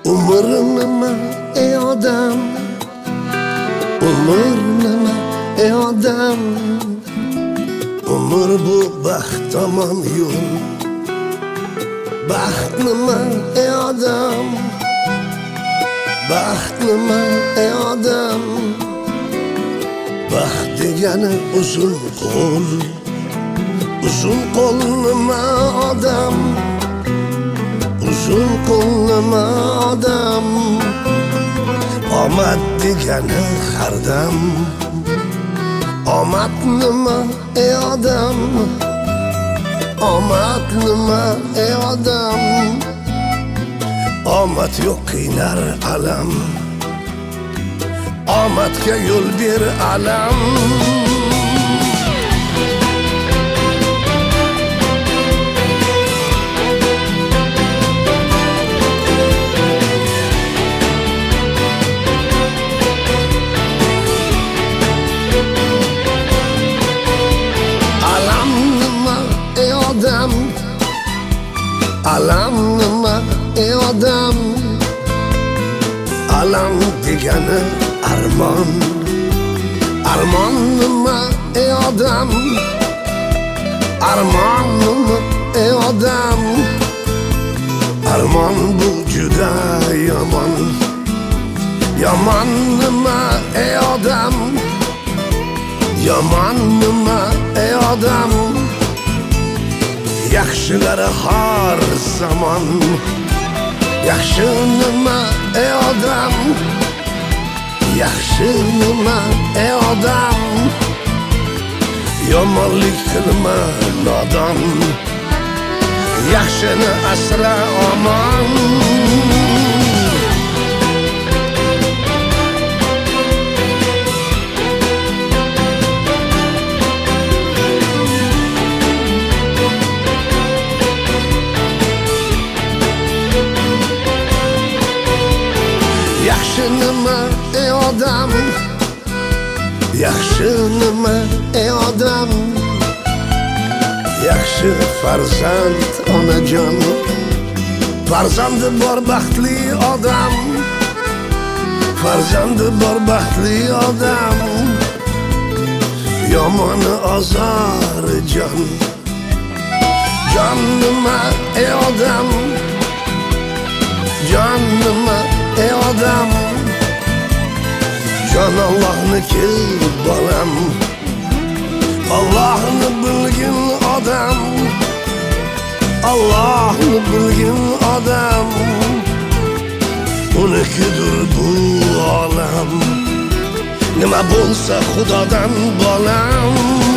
Umr nima ey odam, umr nima ey odam, umr bu baxt tomon yo'l. Baxt nima ey odam, baxt nima ey odam, baxt degani uzun qo'l. Uzun qo'l nima odam, uzun qo'l nima odam, omad degani har dam. Omad nima ey odam, omad nima ey odam, omad yo'q qiynar alam. Omadga yo'l ber alam. Alam nima ey odam, alam degani armon. Armon nima ey odam, armon nima ey odam, armon bu juda yomon. Yomon nima ey odam, yomon nima ey odam, yaxshilari har zamon. Yaxshi nima ey odam, yaxshi nima ey odam, yomonlik qilma nodon. Yaxshini asra omon. Yaxshi nima ey odam, yaxshi nima ey odam, yaxshi farzand onajon. Farzandi bor baxtli odam, farzandi bor baxtli odam, yomoni ozor jon. Jon nima ey odam, jon nima ey odam, jon Allohniki bolam. Allohni bilgin odam, Allohni bilgin odam, unikidir bu olam. Nima bo'lsa Xudodan bolam.